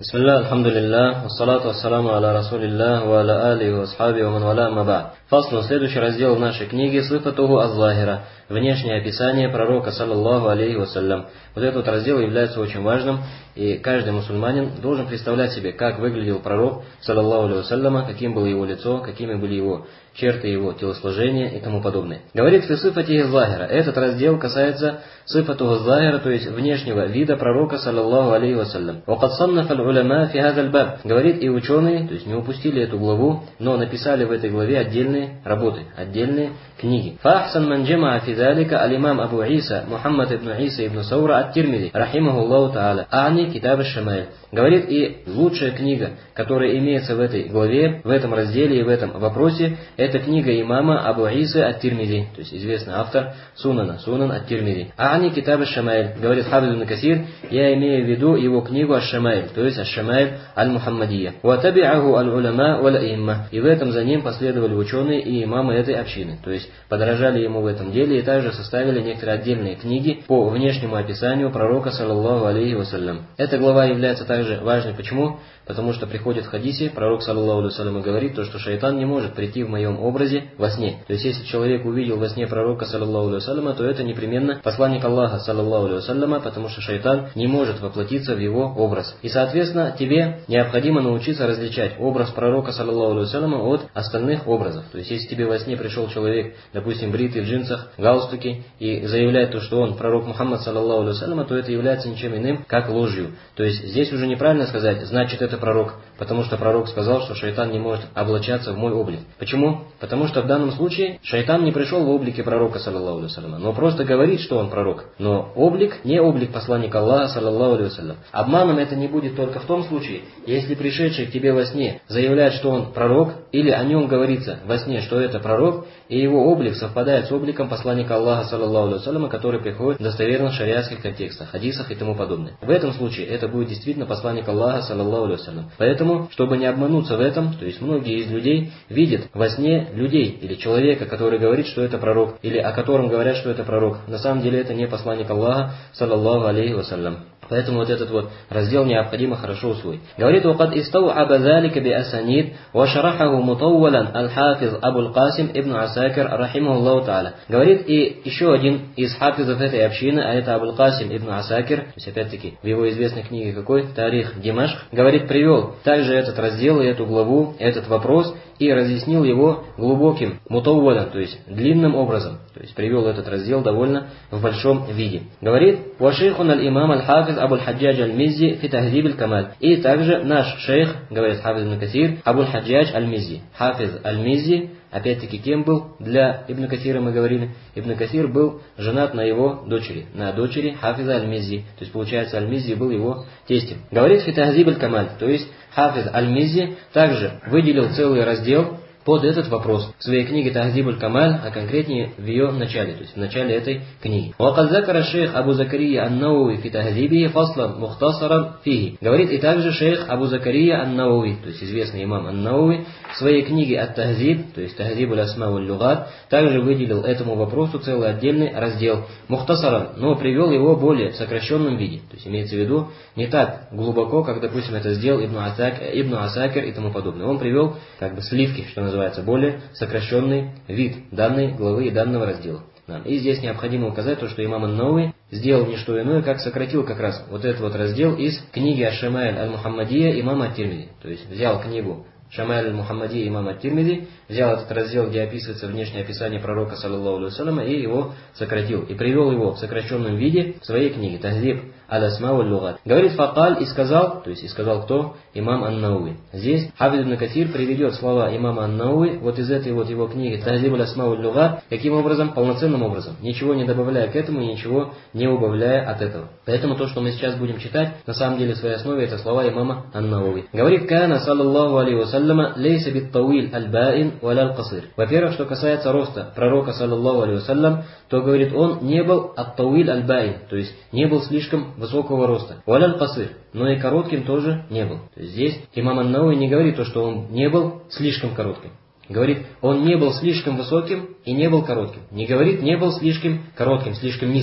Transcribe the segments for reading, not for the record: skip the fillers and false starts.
Бисмилля, алхамдулилля, вассалату вассаламу аля расулилля, ва аля алихи ва асхаби ва ман валя амма ба'д. Фаслу, следующий раздел в нашей книге «Сифатуху аз-захира», внешнее описание пророка, саллаллаху алейхи вассалям. Вот этот раздел является очень важным, и каждый мусульманин должен представлять себе, как выглядел пророк, саллаллаху алейхи вассаляма, каким было его лицо, какими были его черты, его телосложения и тому подобное. Говорит «Фи сифати аз-захира». Этот раздел касается сифатуху аз-захира, то есть внешнего вида пророка, саллаллаху алейхи вассалям. «Вакад саннафа аль-уляма фи хаза аль-баб». Говорит, и ученые, то есть не упустили эту главу, но написали в этой главе отдельные работы, отдельные книги. «Фахсан ман джамаа фи залика аль-имам Абу Иса, Мухаммад ибн Иса ибн Саура ат-Тирмизи, рахимахуллаху та'аля, ани китаб аш-шамаиль». Говорит, и лучшая книга, которая имеется в этой главе, в этом разделе и в этом вопросе, это книга имама Абу Исы ат-Тирмизи, то есть известный автор Сунан ат-Тирмизи. Ани китаб аш-шамаиль. Говорит Хафиз ибн Касир, я имею в виду его книгу аш-шамаиль, то есть аш-шамаиль аль-Мухаммадия. Ва таби'аху аль-уляма вал аимма. И в этом за ним последовали ученые и имамы этой общины, то есть подражали ему в этом деле и также составили некоторые отдельные книги по внешнему описанию пророка, саллаллаху алейхи вассалям. Эта глава является также важной. Почему? Потому что приходит в хадисе, пророк, саллаллаху алейхи вассалям, говорит, то, что шайтан не может прийти в моем образе во сне. То есть, если человек увидел во сне пророка, саллаллаху алейхи вассалям, то это непременно посланник Аллаха, саллаллаху алейхи вассалям, потому что шайтан не может воплотиться в его образ. И, соответственно, тебе необходимо научиться различать образ пророка, саллаллаху алейхи вассалям, от остальных образов. То есть, если тебе во сне пришел человек, допустим, бритый в джинсах, галстуке, и заявляет то, что он пророк Мухаммад, саллаллаху алейхи вассалям, то это является ничем иным, как ложью. То есть, здесь уже неправильно сказать, значит, это пророк, потому что пророк сказал, что шайтан не может облачаться в мой облик. Почему? Потому что в данном случае шайтан не пришел в облике пророка, саллаллаху алейхи вассалям, но просто говорит, что он пророк. Но облик не облик посланника Аллаха, саллаллаху алейхи вассалям. Обманом это не будет только в том случае, если пришедший к тебе во сне заявляет, что он пророк, или о нем говорится во сне, что это пророк, и его облик совпадает с обликом посланника Аллаха, саллаллаху алейхи вассалям, который приходит в достоверных шариатских контекстах, хадисах и тому подобное. В этом случае это будет действительно посланник Аллаха, саллаллаху алейхи вассалям. Поэтому, чтобы не обмануться в этом, то есть многие из людей видят во сне людей или человека, который говорит, что это пророк, или о котором говорят, что это пророк. На самом деле это не посланник Аллаха, саллаллаху алейхи вассалям. Поэтому вот этот вот раздел необходимо хорошо усвоить. Говорит, وقد استوعب ذلك بأسانيد وشرحه مطولا الحافظ أبو القاسم ابن عساكر رحمه الله تعالى. Говорит, и еще один из хафизов этой общины, а это Абу Касим ибн Асакир, то есть опять-таки в его известной книге какой? Тарих Димашк. Говорит, привел также этот раздел и эту главу, этот вопрос, и разъяснил его глубоким мутаувалан, то есть длинным образом. То есть привел этот раздел довольно в большом виде. Говорит, «Вашейхун аль-имам аль-хафиз Абуль-Хаджадж аль-Миззи фи тахзиб аль-камаль». И также наш шейх, говорит Хафиз ибн Касир, Абуль-Хаджадж аль-Миззи. Хафиз аль-Миззи, опять-таки кем был? Для Ибн Касира мы говорили. Ибн Касир был женат на его дочери, на дочери Хафиза аль-Миззи. То есть получается аль-Миззи был его тестем. Говорит фи тахзиб аль-камаль, то есть Хафиз аль-Миззи также выделил целый раздел под этот вопрос в своей книге «Тахзиб аль-Камаль», а конкретнее в ее начале, то есть в начале этой книги. «Вакад закара шейх Абу Закария ан-Науви фи тахзибихи фаслан мухтасаран фихи». Говорит, и также шейх Абу Закария ан-Науви, то есть известный имам ан-Науви, в своей книге «Ат-Тахзиб», то есть «Тахзиб аль-Асма валь-Лугат», также выделил этому вопросу целый отдельный раздел мухтасаран, но привел его более в сокращенном виде. То есть имеется в виду не так глубоко, как, допустим, это сделал Ибн Асакир и тому подобное. Он привел как бы сливки, что называется, более сокращенный вид данной главы и данного раздела. И здесь необходимо указать то, что имам ан-Науви сделал не что иное, как сократил как раз вот этот вот раздел из книги аш-Шамаиль аль-Мухаммадия имама ат-Тирмизи. То есть взял книгу Шамаиль аль-Мухаммадия имама ат-Тирмизи, взял этот раздел, где описывается внешнее описание пророка, саллаллаху алейхи вассалям, и его сократил. И привел его в сокращенном виде в своей книге «Тахзиб аль-Асма валь-Лугат». Говорит, факаль, и сказал, то есть и сказал кто? Имам ан-Науви. Здесь Хафиз ибн Касир приведет слова имама ан-Науви вот из этой вот его книги «Тахзиб аль-Асма валь-Лугат». Каким образом? Полноценным образом. Ничего не добавляя к этому, ничего не убавляя от этого. Поэтому то, что мы сейчас будем читать, на самом деле в своей основе это слова имама ан-Науви. Говорит, «Кана саллаллаху алейхи вассаляма лейса бит-тауил аль-баин валя аль-касир». Во-первых, что касается роста пророка, саллаллаху алейхи вассалям, то, говорит, он не был ат-тауил аль-баин, то есть не был слишком высокого роста. Валя аль-касир, но и коротким тоже не был. То есть здесь имам ан-Науви не говорит то, что он не был слишком коротким. Говорит, он не был слишком высоким и не был коротким. Не говорит, не был слишком коротким, слишком низким.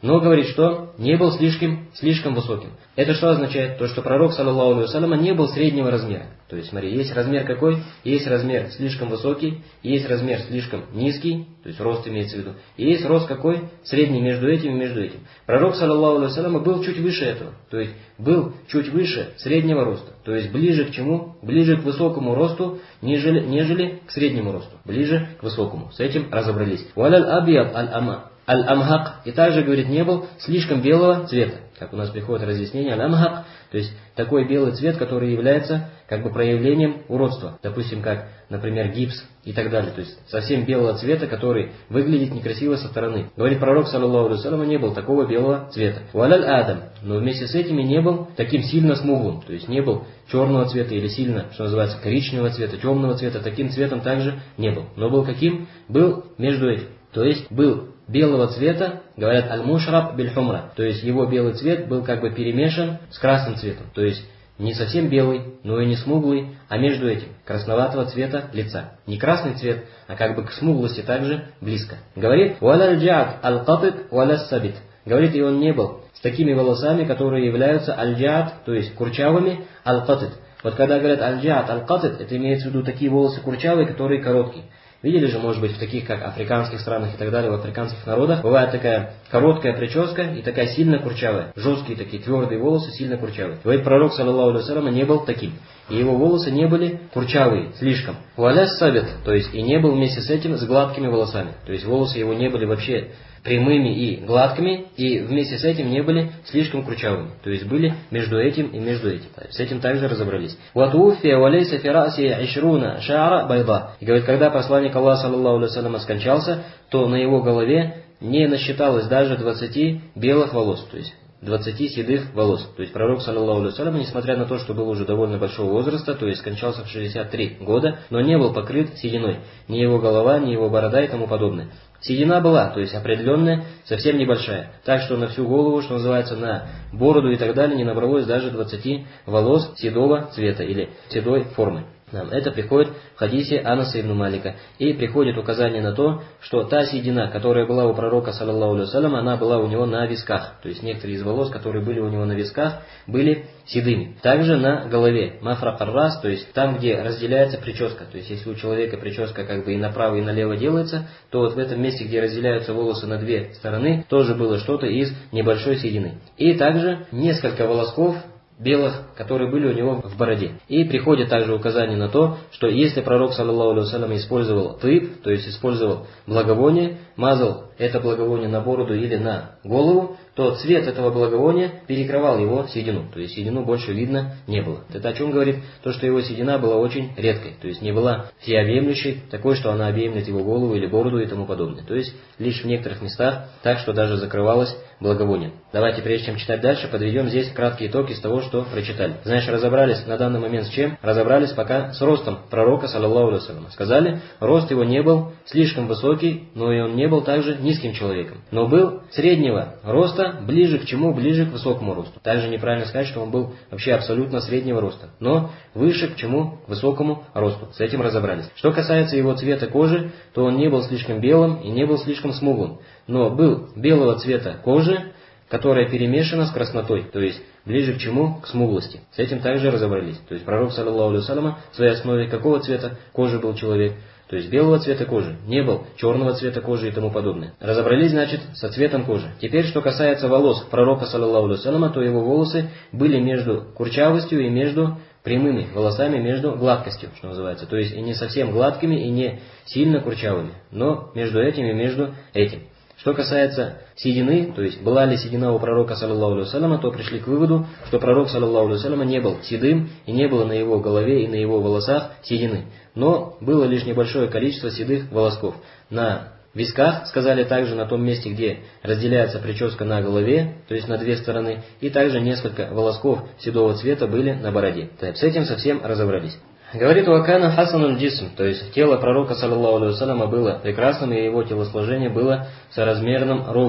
но говорит, что не был слишком высоким. Это что означает? То, что пророк, саллаллаху алейхи вассаляма, не был среднего размера. То есть, смотри, есть размер какой? Есть размер слишком высокий, есть размер слишком низкий, то есть рост имеется в виду, и есть рост какой? Средний между этим и между этим. Пророк, саллаллаху алейхи вассаляма, был чуть выше этого, то есть был чуть выше среднего роста, то есть ближе к чему? Ближе к высокому росту, нежели к среднему росту, ближе к высокому. С этим разобрались. Валяль абьяд аль-амхак, и также, говорит, не был слишком белого цвета. Как у нас приходит разъяснение, аль-амхак, то есть такой белый цвет, который является как бы проявлением уродства. Допустим, как, например, гипс и так далее. То есть совсем белого цвета, который выглядит некрасиво со стороны. Говорит, пророк, саллаллаху алейхи вассалям, не был такого белого цвета. Валяль адам, но вместе с этими не был таким сильно смуглым. То есть не был черного цвета или сильно, что называется, коричневого цвета, темного цвета. Таким цветом также не был. Но был каким? Был между этим. То есть был белого цвета, говорят, аль-мушраб биль-хумра. То есть его белый цвет был как бы перемешан с красным цветом. То есть не совсем белый, но и не смуглый, а между этим, красноватого цвета лица. Не красный цвет, а как бы к смуглости также близко. Говорит, «Валяль джа'ат аль-катит валяс сабит». Говорит, и он не был с такими волосами, которые являются аль-джа'ат, то есть курчавыми, аль-катит. Вот когда говорят аль-джа'ат аль-катит, это имеется в виду такие волосы курчавые, которые короткие. Видели же, может быть, в таких, как африканских странах и так далее, в африканских народах, бывает такая короткая прическа и такая сильно курчавая. Жесткие такие, твердые волосы, сильно курчавые. Говорит, пророк, саллаллаху алейхи вассаляма, не был таким. И его волосы не были курчавые, слишком. Валяс сабит, то есть и не был вместе с этим с гладкими волосами. То есть волосы его не были вообще прямыми и гладкими, и вместе с этим не были слишком курчавыми. То есть были между этим и между этим. С этим также разобрались. «Ватуфия валейса фираси ишруна ша'ра байда». И говорит, когда посланник Аллаха, саллаллаху алейхи вассалям, скончался, то на его голове не насчиталось даже 20 белых волос. То есть 20 седых волос. То есть пророк, саллаллаху алейхи вассалям, несмотря на то, что был уже довольно большого возраста, то есть скончался в 63 года, но не был покрыт сединой. Ни его голова, ни его борода и тому подобное. Седина была, то есть определенная, совсем небольшая. Так что на всю голову, что называется, на бороду и так далее, не набралось даже 20 волос седого цвета или седой формы. Это приходит в хадисе Анаса ибн Малика. И приходит указание на то, что та седина, которая была у пророка, саллаллаху алейхи вассалям, она была у него на висках. То есть некоторые из волос, которые были у него на висках, были седыми. Также на голове. Мафрак ар-рас, то есть там, где разделяется прическа. То есть если у человека прическа как бы и направо, и налево делается, то вот в этом месте, где разделяются волосы на две стороны, тоже было что-то из небольшой седины. И также несколько волосков белых, которые были у него в бороде. И приходит также указание на то, что если пророк, саллаллаху алейхи вассалям, использовал тыб, то есть использовал благовоние, мазал это благовоние на бороду или на голову, то цвет этого благовония перекрывал его седину. То есть седину больше видно не было. Это о чем говорит? То, что его седина была очень редкой. То есть не была всеобъемлющей, такой, что она объемлет его голову или бороду и тому подобное. То есть лишь в некоторых местах так, что даже закрывалось благовонием. Давайте, прежде чем читать дальше, подведем здесь краткий итог из того, что прочитали. Знаешь, разобрались на данный момент с чем? Разобрались пока с ростом пророка, саллаллаху алейхи вассалям. Сказали, рост его не был слишком высокий, но и он не был также низким человеком. Но был среднего роста, ближе к чему? Ближе к высокому росту. Также неправильно сказать, что он был вообще абсолютно среднего роста, но выше к чему? К высокому росту. С этим разобрались. Что касается его цвета кожи, то он не был слишком белым и не был слишком смуглым, но был белого цвета кожи, которая перемешана с краснотой, то есть ближе к чему? К смуглости. С этим также разобрались. То есть пророк, саллаллаху алейхи вассалям, в своей основе какого цвета кожи был человек? То есть белого цвета кожи, не был черного цвета кожи и тому подобное. Разобрались, значит, со цветом кожи. Теперь, что касается волос пророка, саллаллаху алейхи вассалям, то его волосы были между курчавостью и между прямыми волосами, между гладкостью, что называется. То есть и не совсем гладкими, и не сильно курчавыми, но между этим и между этим. Что касается седины, то есть была ли седина у пророка, саллаллаху алейхи вассалям, то пришли к выводу, что пророк, саллаллаху алейхи вассалям, не был седым, и не было на его голове и на его волосах седины. Но было лишь небольшое количество седых волосков. На висках, сказали, также на том месте, где разделяется прическа на голове, то есть на две стороны, и также несколько волосков седого цвета были на бороде. С этим совсем разобрались. Говорит, «Вакана хасанун джисм», то есть тело пророка, саллаллаху алейхи вассаляма, было прекрасным, и его телосложение было соразмерным, ровным.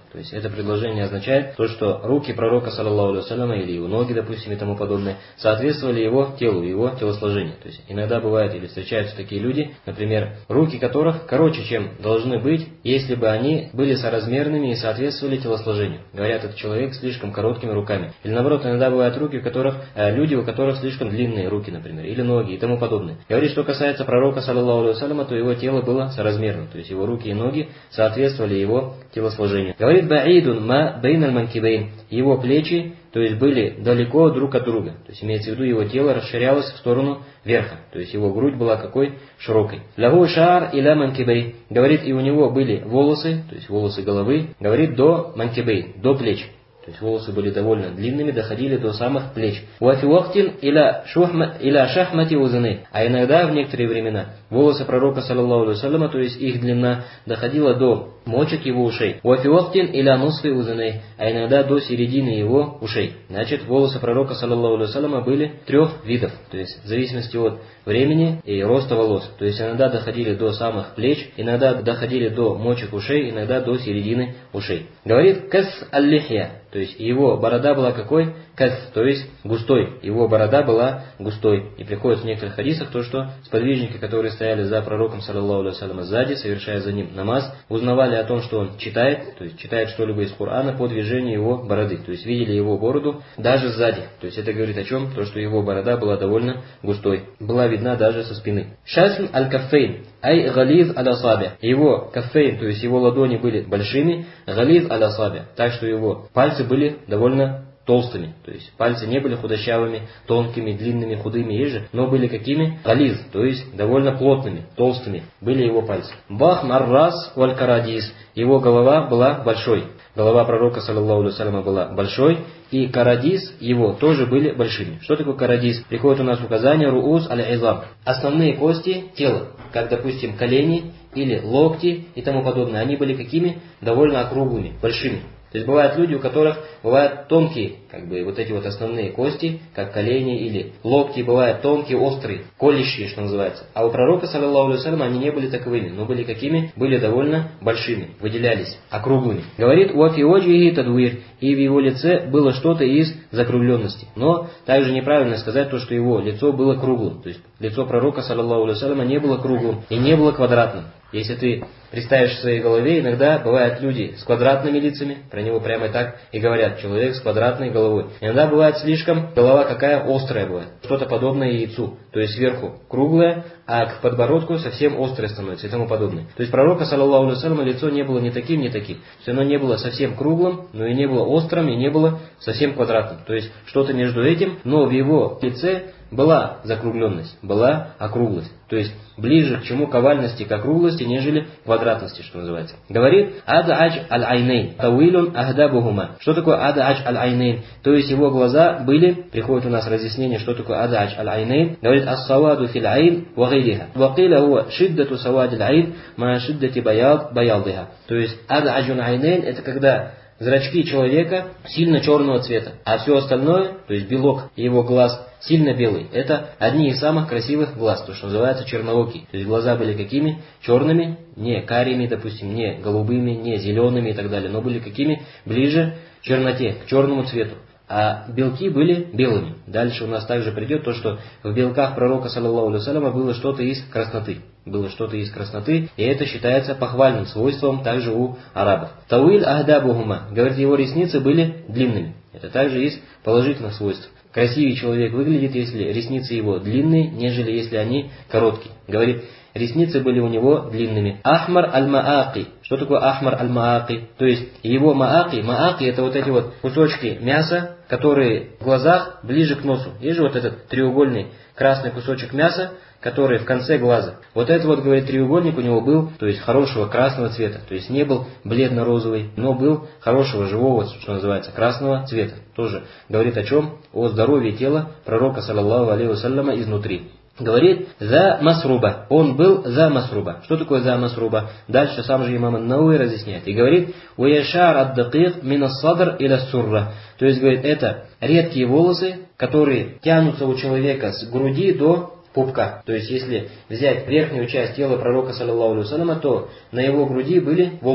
То есть это предложение означает то, что руки пророка, саллаллаху алейхи вассаляма, или его ноги, допустим, и тому подобное, соответствовали его телу, его телосложению. То есть иногда бывает или встречаются такие люди, например, руки которых короче, чем должны быть, если бы они были соразмерными и соответствовали телосложению. Говорят, этот человек с слишком короткими руками. Или наоборот, иногда бывают руки, у которых, люди, у которых слишком длинные руки, например, или ноги и тому подобное. Говорит, что касается пророка, саллаллаху алейхи вассаляма, то его тело было соразмерным, то есть его руки и ноги соответствовали его телосложению. Говорит, баидун ма бейналь манкибейн, его плечи, то есть были далеко друг от друга. То есть имеется в виду, его тело расширялось в сторону верха. То есть его грудь была какой? Широкой. Лаху шаар иля манкибей. Говорит, и у него были волосы, то есть волосы головы, говорит, до манкибей, до плеч. То есть волосы были довольно длинными, доходили до самых плеч. Уафи вахтин иля шахмати узны. А иногда, в некоторые времена, волосы пророка, саллаллаху алейхи вассаляма, то есть их длина, доходила до мочек его ушей. Уафи вахтин иля нусфи узны. А иногда до середины его ушей. Значит, волосы пророка, саллаллаху алейхи вассаляма, были 3 видов. То есть в зависимости от времени и роста волос. То есть иногда доходили до самых плеч, иногда доходили до мочек ушей, иногда до середины ушей. Говорит, кас аль-лихья. То есть его борода была какой? Кас, то есть густой. Его борода была густой. И приходит в некоторых хадисах то, что сподвижники, которые стояли за пророком, саллаллаху алейхи вассалям, сзади, совершая за ним намаз, узнавали о том, что он читает, то есть читает что-либо из Корана по движению его бороды. То есть видели его бороду даже сзади. То есть это говорит о чем? То, что его борода была довольно густой. Была видна даже со спины. Шасм аль-каффейн. Ай гализ аль-асаби. Его каффейн, то есть его ладони были большими, гализ аль-асаби. Так что его пальцы были довольно толстыми. То есть пальцы не были худощавыми, тонкими, длинными, худыми, еже, но были какими? Гализ, то есть довольно плотными, толстыми были его пальцы. Бах маррас валь карадис. Его голова была большой. Голова пророка, саллаллаху алейхи вассаляма, была большой, и карадис его тоже были большими. Что такое карадис? Приходит у нас указание руус аль-изам. Основные кости тела, как, допустим, колени или локти и тому подобное, они были какими? Довольно округлыми, большими. То есть бывают люди, у которых бывают тонкие, вот эти вот основные кости, как колени или локти, бывают тонкие, острые, колющие, что называется. А у пророка, саллаллаху алейхи вассалям, они не были таковыми, но были какими? Были довольно большими, выделялись, округлыми. Говорит, уафи оджихи тадвир, и в его лице было что-то из закругленности. Но также неправильно сказать то, что его лицо было круглым. То есть лицо пророка, саллаллаху алейхи вассалям, не было круглым и не было квадратным. Если ты представишь в своей голове, иногда бывают люди с квадратными лицами, про него прямо так и говорят, человек с квадратной головой. Иногда бывает слишком, голова какая острая бывает, что-то подобное яйцу, то есть сверху круглая, а к подбородку совсем острое становится и тому подобное. То есть пророка, саллаллаху алейхи вассалям, лицо не было ни таким, ни таким. То есть оно не было совсем круглым, но и не было острым, и не было совсем квадратным. То есть что-то между этим, но в его лице была закругленность, была округлость. То есть ближе к чему? К овальности, к округлости, нежели квадратности, что называется. Говорит, ад'адж аль-айнейн, тауилун ахдабухума. Что такое ад'адж аль-айнейн? То есть его глаза были, приходит у нас разъяснение, что такое ад'адж аль-айнейн. Говорит, ас-саваду фил айн ва гайриха. Ва киля хуа шиддату савади аль-айн ма шиддати баядиха. То есть ад'адж аль-айнейн — это когда зрачки человека сильно черного цвета, а все остальное, то есть белок его глаз, сильно белый. Это одни из самых красивых глаз, то, что называется черноокий. То есть глаза были какими? Черными, не карими, допустим, не голубыми, не зелеными и так далее, но были какими? Ближе к черноте, к черному цвету. А белки были белыми. Дальше у нас также придет то, что в белках пророка, саллаллаху алейхи вассаляма, было что-то из красноты. Было что-то из красноты, и это считается похвальным свойством также у арабов. Тауиль ахдабухума. Говорит, его ресницы были длинными. Это также из положительных свойств. Красивее человек выглядит, если ресницы его длинные, нежели если они короткие. Говорит, ресницы были у него длинными. Ахмар аль-мааки. Что такое ахмар аль-мааки? То есть его мааки это вот эти вот кусочки мяса, которые в глазах ближе к носу. Есть же вот этот треугольный красный кусочек мяса, который в конце глаза. Вот этот вот, говорит, треугольник у него был, то есть хорошего красного цвета. То есть не был бледно-розовый, но был хорошего живого, что называется, красного цвета. Тоже говорит о чем? О здоровье тела пророка, саллаллаху алейхи вассаляма, изнутри. Говорит, за масруба. Он был за масруба. Что такое за масруба? Дальше сам же имам ан-Науи разъясняет. И говорит, уяшар ад-дакик мин ас-садр иля сурра. То есть, говорит, это редкие волосы, которые тянутся у человека с груди до пупка. То есть, если взять верхнюю часть тела пророка, саллаллаху алейхи вассаляма, то на его груди были волосы.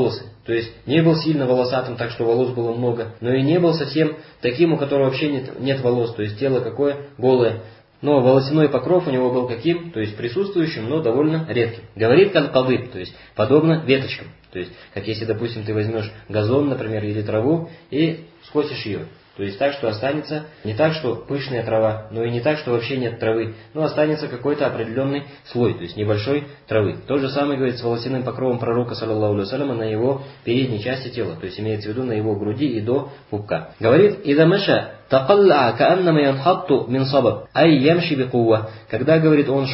То есть не был сильно волосатым, так что волос было много, но и не был совсем таким, у которого вообще нет волос, то есть тело какое? Голое. Но волосяной покров у него был каким? То есть присутствующим, но довольно редким. Говорит калкадыб, то есть подобно веточкам. То есть, как если, допустим, ты возьмешь газон, например, или траву и скосишь ее. То есть так, что останется не так, что пышная трава, но и не так, что вообще нет травы, но останется какой-то определенный слой, то есть небольшой травы. То же самое говорит с волосяным покровом пророка, саллаллаху алейхи вассаляма, на его передней части тела, то есть имеется в виду на его груди и до пупка. Говорит, «Ида маша тaqalla'a кааннама янхатту мин сабаб, ай ямши бикувва». Когда, говорит, он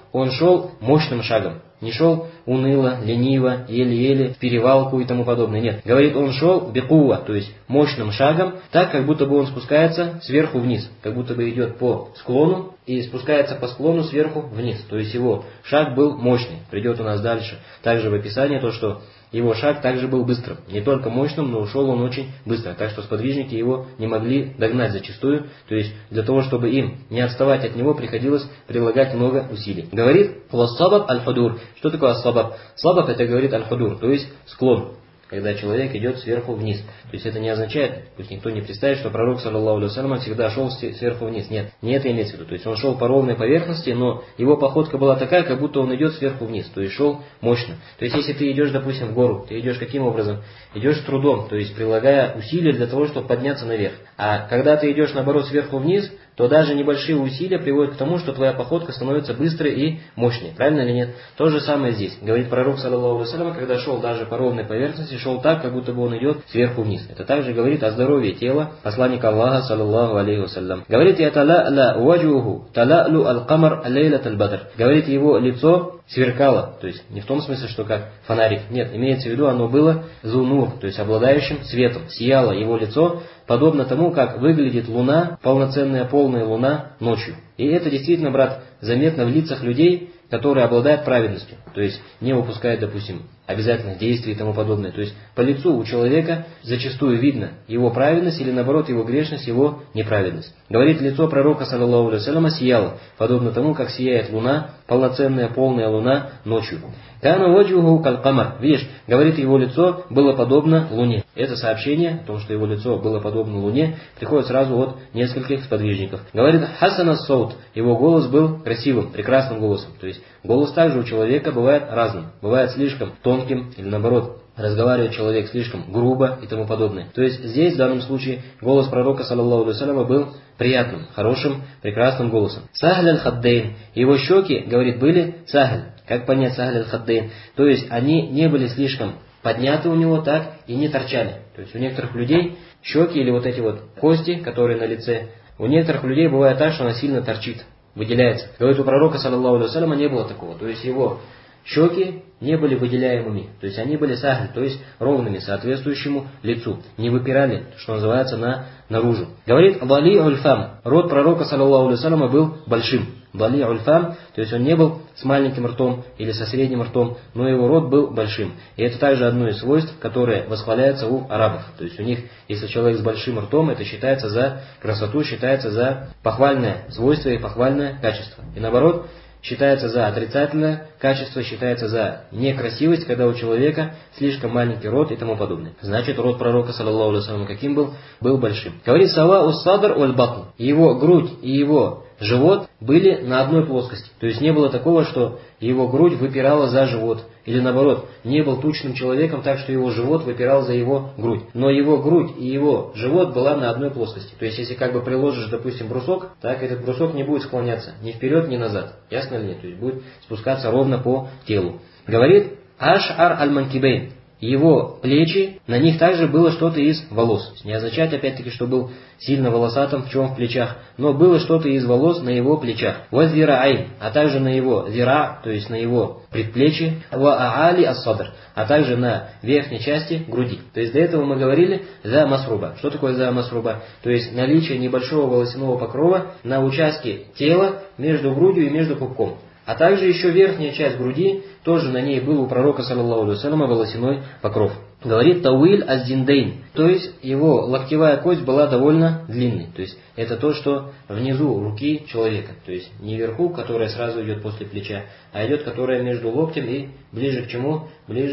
шел мощным шагом. Не шел уныло, лениво, еле-еле, в перевалку и тому подобное. Нет. Говорит, он шел бикува, то есть мощным шагом, так, как будто бы он спускается сверху вниз. Как будто бы идет по склону и спускается по склону сверху вниз. То есть его шаг был мощный. Придет у нас дальше также в описании то, что его шаг также был быстрым. Не только мощным, но ушел он очень быстро. Так что сподвижники его не могли догнать зачастую. То есть для того, чтобы им не отставать от него, приходилось прилагать много усилий. Говорит «Вассабаб аль-худур». Что такое ассабаб? Сабаб это говорит аль-худур, то есть склон. Когда человек идет сверху вниз. То есть это не означает, пусть никто не представит, что пророк, саллаллаху алейхи вассалям, всегда шел сверху вниз. Нет, не это имеется в виду. То есть он шел по ровной поверхности, но его походка была такая, как будто он идет сверху вниз. То есть шел мощно. То есть если ты идешь, допустим, в гору, ты идешь каким образом? Идешь с трудом, то есть прилагая усилия для того, чтобы подняться наверх. А когда ты идешь, наоборот, сверху вниз, то даже небольшие усилия приводят к тому, что твоя походка становится быстрой и мощной. Правильно или нет? То же самое здесь. Говорит пророк, саллаллаху алейхи вассалям, когда шел даже по ровной поверхности, шел так, как будто бы он идет сверху вниз. Это также говорит о здоровье тела посланника Аллаха, саллаллаху алейхи вассалям. Говорит, ятала'ла ваджуху тала'лу аль-камар лейлат аль-бадр. Говорит, его лицо сверкало, то есть не в том смысле, что как фонарик. Нет, имеется в виду, оно было зунур, то есть обладающим светом. Сияло его лицо, подобно тому, как выглядит луна, полноценная полная луна ночью. И это действительно, брат, заметно в лицах людей, которые обладают праведностью. То есть не выпускают, допустим, обязательных действий и тому подобное. То есть по лицу у человека зачастую видно его праведность или наоборот его грешность, его неправедность. Говорит, лицо пророка, саллаллаху алейхи вассаляма, сияло, подобно тому, как сияет луна, полноценная полная луна ночью. Кана ваджуху каль-камар. Видишь, говорит, его лицо было подобно луне. Это сообщение о том, что его лицо было подобно луне, приходит сразу от нескольких сподвижников. Говорит, хасан ас-саут. Его голос был красивым, прекрасным голосом. То есть голос также у человека бывает разным. Бывает слишком тонким или наоборот, разговаривает человек слишком грубо и тому подобное. То есть здесь в данном случае голос пророка, саллаллаху алейхи вассаляма, был приятным, хорошим, прекрасным голосом. Сахль аль-хаддейн. Его щеки, говорит, были сахль. Как понять сахль аль-хаддейн? То есть они не были слишком подняты у него так и не торчали. То есть у некоторых людей щеки или вот эти вот кости, которые на лице, у некоторых людей бывает так, что она сильно торчит, выделяется. Говорит, у пророка, саллаллаху алейхи вассаляма, не было такого. То есть его щеки не были выделяемыми, то есть они были сахль, то есть ровными, соответствующему лицу, не выпирали, что называется, наружу. Говорит, вали ульфам, рот пророка, саллаллаху алейхи вассаляма, был большим. Вали ульфам, то есть он не был с маленьким ртом или со средним ртом, но его рот был большим. И это также одно из свойств, которое восхваляется у арабов. То есть у них, если человек с большим ртом, это считается за красоту, считается за похвальное свойство и похвальное качество. И наоборот, считается за отрицательное качество, считается за некрасивость, когда у человека слишком маленький рот и тому подобное. Значит, рот пророка, саллаллаху алейхи вассалям, каким был? Был большим. Говорит, сава ус-садр оль-батн. Его грудь и его живот были на одной плоскости. То есть не было такого, что его грудь выпирала за живот. Или наоборот, не был тучным человеком, так что его живот выпирал за его грудь. Но его грудь и его живот была на одной плоскости. То есть если как бы приложишь, допустим, брусок, так этот брусок не будет склоняться ни вперед, ни назад. Ясно ли нет? То есть будет спускаться ровно по телу. Говорит, аш-ар аль-манкибейн. Его плечи, на них также было что-то из волос. Не означает опять-таки, что был сильно волосатым, в чем в плечах, но было что-то из волос на его плечах. Вазираайн, а также на его зира, то есть на его предплечье, ва'али ас-садр, а также на верхней части груди. То есть до этого мы говорили за масруба. Что такое за масруба? То есть наличие небольшого волосяного покрова на участке тела между грудью и между пупком. А также еще верхняя часть груди, тоже на ней был у пророка, саллаллаху алейхи вассаляма, волосяной покров. Говорит тауиль аз-диндейн, то есть его локтевая кость была довольно длинной. То есть это то, что внизу руки человека. То есть не вверху, которая сразу идет после плеча, а идет, которая между локтем и ближе к чему? Ближе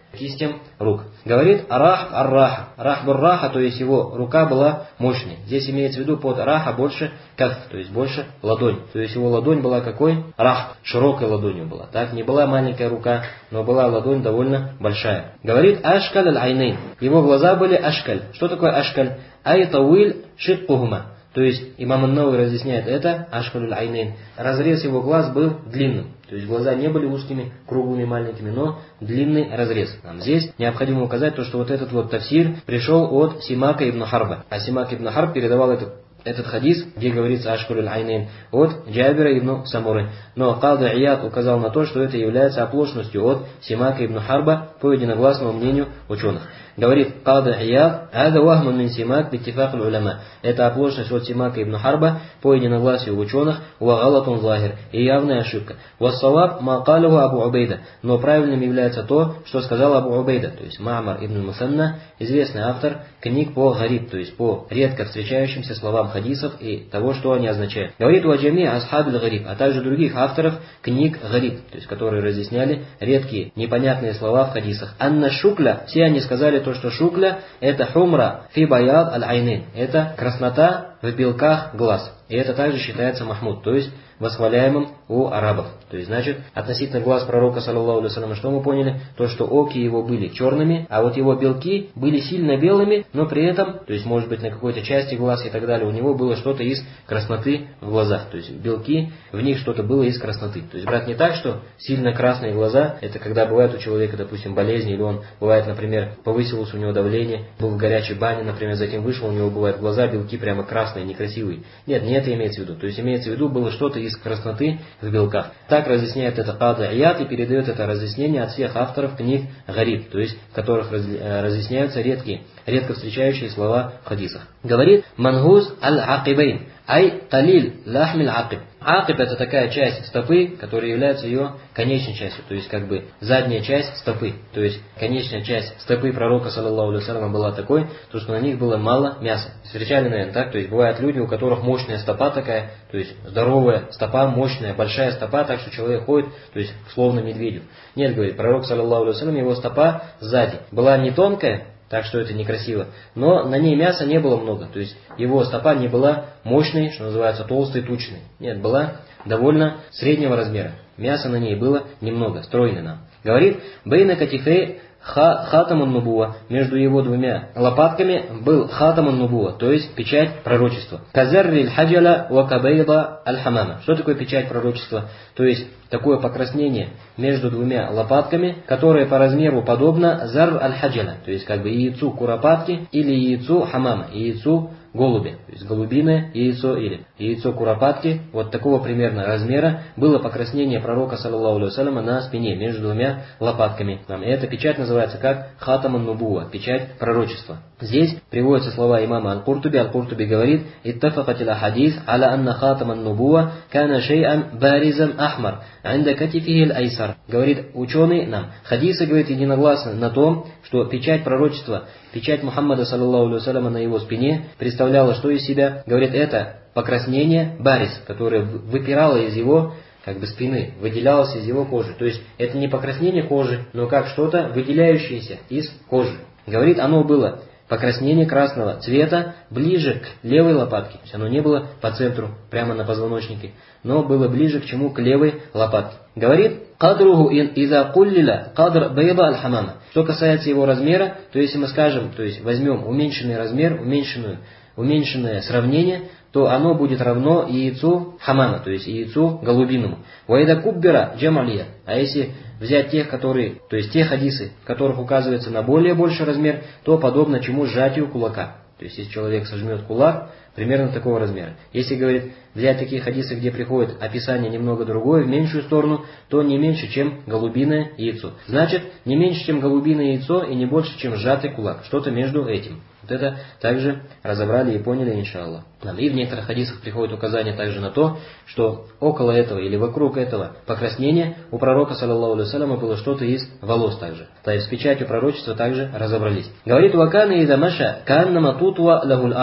кистям рук. Говорит рахб ар-раха. Рахб ар-раха, то есть его рука была мощной. Здесь имеется в виду под раха больше каф, то есть больше ладонь. То есть его ладонь была какой? Рах, широкой ладонью была. Так, не была маленькая рука, но была ладонь довольно большая. Говорит ашкаль аль-айнейн. Его глаза были ашкаль. Что такое ашкаль? Ай тауиль шиккухума. То есть имам ан-Навави разъясняет это, ашкаль аль-айнейн. Разрез его глаз был длинным. То есть глаза не были узкими, круглыми, маленькими, но длинный разрез. Нам здесь необходимо указать то, что вот этот вот тафсир пришел от Симака ибн Харба. А Симак ибн Харб передавал этот хадис, где говорится ашкаль аль-айнейн, от Джабира ибн Самуры. Но Кади Ияд указал на то, что это является оплошностью от Симака ибн Харба по единогласному мнению ученых. Говорит Кади Ияд, «Ада вахман мин Симак биттифак аль-уляма». Это оплошность от Симака ибн Харба по единогласию ученых, «Ва галатун захир», и явная ошибка. «Вассалаб ма калиху Абу Убейда». Но правильным является то, что сказал Абу Убейда, то есть Ма'мар ибн Мусанна, известный автор книг по гариб, то есть по редко встречающимся словам хадисов и того, что они означают. Говорит «Ваджами асхабиль гариб», а также других авторов книг гариб, то есть которые разъясняли редкие, непонятные слова в хадисах. «Анна шукля», все они сказали то, что шукля это хумра фи баяд аль-айнин, это краснота в белках глаз. И это также считается махмуд, то есть восхваляемым у арабов. То есть, значит, относительно глаз пророка, саллаллаху алейхи вассалям, что мы поняли? То, что оки его были черными, а вот его белки были сильно белыми, но при этом, то есть, может быть, на какой-то части глаз и так далее, у него было что-то из красноты в глазах. То есть, белки, в них что-то было из красноты. То есть, брать не так, что сильно красные глаза, это когда бывает у человека, допустим, болезни, или он, бывает, например, повысилось у него давление, был в горячей бане, например, затем вышел, у него бывают глаза, белки прямо красные, некрасивые. Нет, не это имеется в виду. То есть, имеется в виду, было что-то из красноты в белках. Так разъясняет это Кади Ияд и передает это разъяснение от всех авторов книг гариб, то есть в которых разъясняются редко встречающие слова в хадисах. Говорит мангуз аль-акибейн, ай талиль лахмиль акиб. Акиб это такая часть стопы, которая является ее конечной частью, то есть как бы задняя часть стопы. То есть конечная часть стопы пророка, саллаллаху алейхи вассалям, была такой, то что на них было мало мяса. Встречали, наверное, так? То есть бывают люди, у которых мощная стопа такая, то есть здоровая стопа, мощная, большая стопа, так что человек ходит, то есть словно медведю. Нет, говорит, пророк, саллаллаху алейхи вассалям, его стопа сзади была не тонкая, так что это некрасиво. Но на ней мяса не было много. То есть его стопа не была мощной, что называется, толстой, тучной. Нет, была довольно среднего размера. Мяса на ней было немного, стройно нам. Говорит, бейна катифей хатамун нубуа. Между его двумя лопатками был хатамун нубуа, то есть печать пророчества. Казарриль хаджаля ва кабейда аль-хамама. Что такое печать пророчества? То есть такое покраснение между двумя лопатками, которое по размеру подобно зар аль-хаджаля, то есть как бы яйцу куропатки или яйцу хамама, яйцу голуби, то есть голубиное яйцо или яйцо куропатки, вот такого примерно размера было покраснение пророка, саллаллаху алейхи вассаляма, на спине между двумя лопатками. И эта печать называется как хатамун нубуа, печать пророчества. Здесь приводятся слова имама Аль-Куртуби. Аль-Куртуби говорит: «Иттафакатил ахадис аля анна хатаман нубуа кана шей'ан баризан ахмар анда катифихи аль-айсар». Говорит ученый нам, хадисы, говорит, единогласно на том, что печать пророчества, печать Мухаммада, саллаллаху алейхи вассаляма, на его спине представляла что из себя? Говорит, это покраснение барис, которое выпирало из его как бы спины, выделялось из его кожи. То есть это не покраснение кожи, но как что-то выделяющееся из кожи. Говорит, оно было покраснение красного цвета ближе к левой лопатке. То есть оно не было по центру, прямо на позвоночнике, но было ближе к чему? К левой лопатке. Говорит, кадругу иза куллила кадр бейда аль-хамама. Что касается его размера, то если мы скажем, то есть возьмем уменьшенный размер, уменьшенное сравнение, то оно будет равно яйцу хамама, то есть яйцу голубиному. Вайда куббера джамалия. А если взять тех, которые, то есть те хадисы, в которых указывается на более больший размер, то подобно чему сжатию кулака. То есть если человек сожмет кулак, примерно такого размера. Если, говорит, взять такие хадисы, где приходит описание немного другое, в меньшую сторону, то не меньше, чем голубиное яйцо. Значит, не меньше, чем голубиное яйцо и не больше, чем сжатый кулак. Что-то между этим. Вот это также разобрали и поняли, иншаллах. И в некоторых хадисах приходит указание также на то, что около этого или вокруг этого покраснения у пророка, саллаллаху алейхи вассаляма, было что-то из волос также. То есть с печатью пророчества также разобрались. Говорит, вакана ида маша каннама тутва лахуль ард.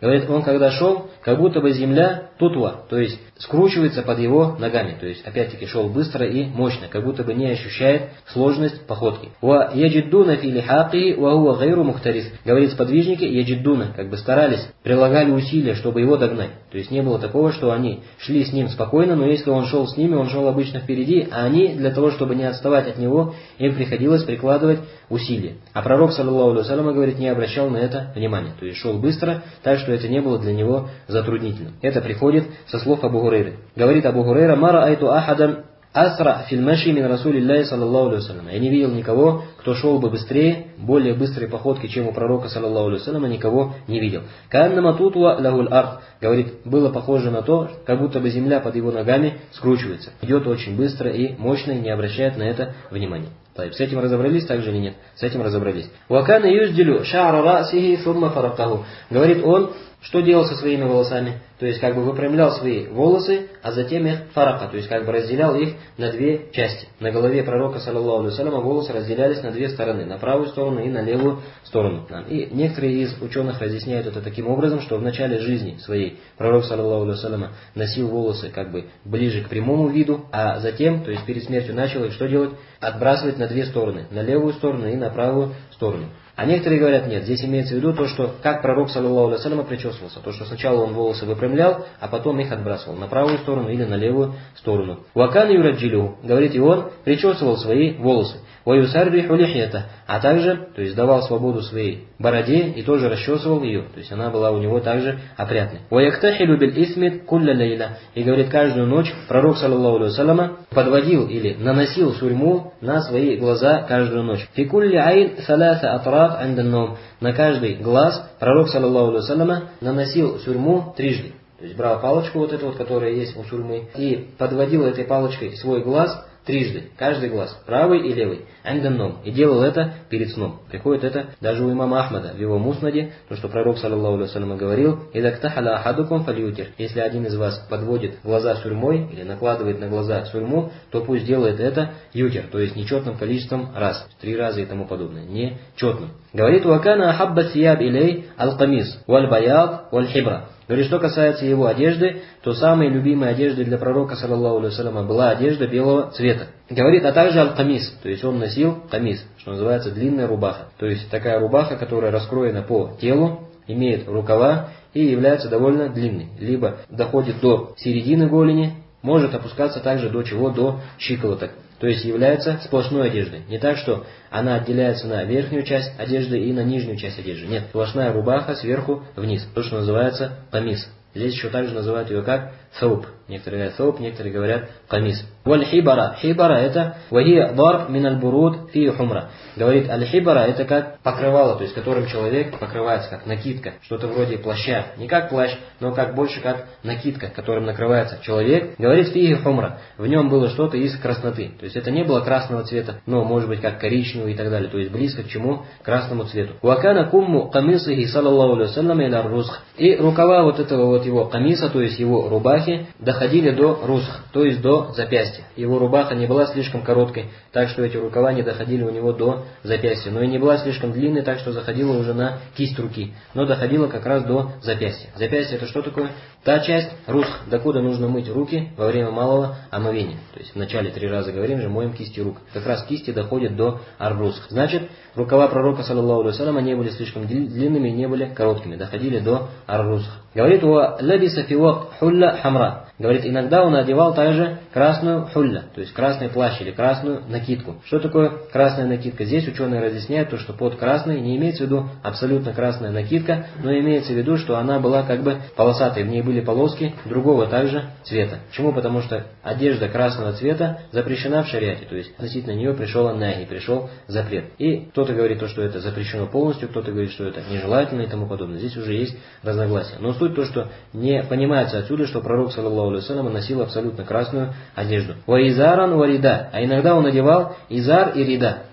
Говорит, он когда шел, как будто бы земля тутва, то есть скручивается под его ногами. То есть, опять-таки, шел быстро и мощно, как будто бы не ощущает сложность походки. Ва яджиддуна фи лихaqi ва хуа гайру мухтарис. Говорит, сподвижники яджиддуна, как бы старались, прилагали усилия, чтобы его догнать. То есть не было такого, что они шли с ним спокойно, но если он шел с ними, он шел обычно впереди, а они, для того, чтобы не отставать от него, им приходилось прикладывать усилия. А пророк, саллаллаху алейхи ва саллям, говорит, не обращал на это внимания. То есть шел быстро, так что это не было для него затруднительным. Это приходит со слов Абу Гурейры. Говорит Абу Гурейра: «Мара айту ахадан асра филь маши мин расулиллахи саллаллаху алейхи ва саллям». Я не видел никого, кто шел бы быстрее, более быстрой походки, чем у пророка, саллаллаху алейхи ва саллям, никого не видел. «Кааннама тутва лахул ард». Говорит, было похоже на то, как будто бы земля под его ногами скручивается. Идет очень быстро и мощно, и не обращает на это внимания. С этим разобрались также или нет? С этим разобрались. «Вакана юздилю ша'ра расихи сумма фаракаху». Говорит, он что делал со своими волосами? То есть как бы выпрямлял свои волосы, а затем их фарака, то есть как бы разделял их на две части. На голове пророка, саллаллаху алейхи ва саллям, волосы разделялись на две стороны, на правую сторону и на левую сторону. И некоторые из ученых разъясняют это таким образом, что в начале жизни своей пророк, саллаллаху алейхи ва саллям, носил волосы как бы ближе к прямому виду, а затем, то есть перед смертью начал их что делать? Отбрасывать на две стороны, на левую сторону и на правую сторону. А некоторые говорят, нет, здесь имеется в виду то, что как пророк, саллаллаху алейхи ва саллям, причесывался. То, что сначала он волосы выпрямлял, а потом их отбрасывал на правую сторону или на левую сторону. «Вакан юраджилю», говорит, и он причесывал свои волосы. «Ваюсарбиху лихьята», а также, то есть давал свободу своей бороде и тоже расчесывал ее. То есть она была у него также опрятной. «Ваяктахилю биль исмит кулля лейла», и говорит, каждую ночь пророк, саллаллаху алейхи ва саллям, подводил или наносил сурьму на свои глаза каждую ночь. «Фи кулли айн саласа атраф анданном», на каждый глаз пророк, саллаллаху алейхи ва саллям, наносил сурьму трижды. То есть брал палочку вот эту вот, которая есть у сурьмы, и подводил этой палочкой свой глаз трижды, каждый глаз, правый и левый, анданном, и делал это перед сном. Приходит это даже у имама Ахмада в его муснаде, то что пророк, саллаллаху алейхи ва саллям, говорил: «Идактахаля ахадукум фалютир». Если один из вас подводит глаза сурьмой или накладывает на глаза сурьму, то пусть делает это ютир, то есть нечетным количеством раз, 3 раза и тому подобное, нечетным. Говорит: «Вакана ахабба сияб илей аль-камис, валь-баяд, валь-хибра». Говорит, что касается его одежды, то самой любимой одеждой для пророка, саллаллаху алейхи ва саллям, была одежда белого цвета. Говорит, а также аль-камис, то есть он носил камис, что называется длинная рубаха. То есть такая рубаха, которая раскроена по телу, имеет рукава и является довольно длинной. Либо доходит до середины голени, может опускаться также до чего? До щиколоток. То есть является сплошной одеждой. Не так, что она отделяется на верхнюю часть одежды и на нижнюю часть одежды. Нет, сплошная рубаха сверху вниз. То, что называется камис. Здесь еще также называют ее как сауп. Некоторые говорят сауп, некоторые говорят камис. Валь-хибара. Хибара это вахия дарб мин аль-буруд фи хумра. Говорит, аль-хибара это как покрывало, то есть которым человек покрывается, как накидка. Что-то вроде плаща. Не как плащ, но как больше как накидка, которым накрывается человек. Говорит, фи хумра. В нем было что-то из красноты. То есть это не было красного цвета, но может быть как коричневый и так далее. То есть близко к чему? Красному цвету. Вакана кумму камисихи саллаллаху алейхи ва саллям иля русх. И рукава вот этого вот его камиса, то есть его рубахи, доходили до русх, то есть до запястья. Его рубаха не была слишком короткой, так что эти рукава не доходили у него до запястья, но и не была слишком длинной, так что заходила уже на кисть руки, но доходила как раз до запястья. Запястье это что такое? Та часть русх, докуда нужно мыть руки во время малого омовения. То есть вначале 3 раза говорим же, моем кисти рук. Как раз кисти доходят до ар-русх. Значит, рукава пророка, саллаллаху алейхи ва саллям, не были слишком длинными, не были короткими, доходили до ар-русх. Говорит, «Ва лабиса фи вакт хулля хамра». Говорит, иногда он одевал также красную хулля, то есть красный плащ или красную накидку. Что такое красная накидка? Здесь ученые разъясняют то, что под красной не имеется в виду абсолютно красная накидка, но имеется в виду, что она была как бы полосатой, в ней были полоски другого также цвета. Почему? Потому что одежда красного цвета запрещена в шариате, то есть относительно нее пришел аннахи, пришел запрет. И кто-то говорит то, что это запрещено полностью, кто-то говорит, что это нежелательно и тому подобное. Здесь уже есть разногласия. Но суть то, что не понимается отсюда, что пророк, саллаллаху алейхи ва саллям, носил абсолютно красную одежду. Ва изаран ва рида. А иногда он надевал изар и рида.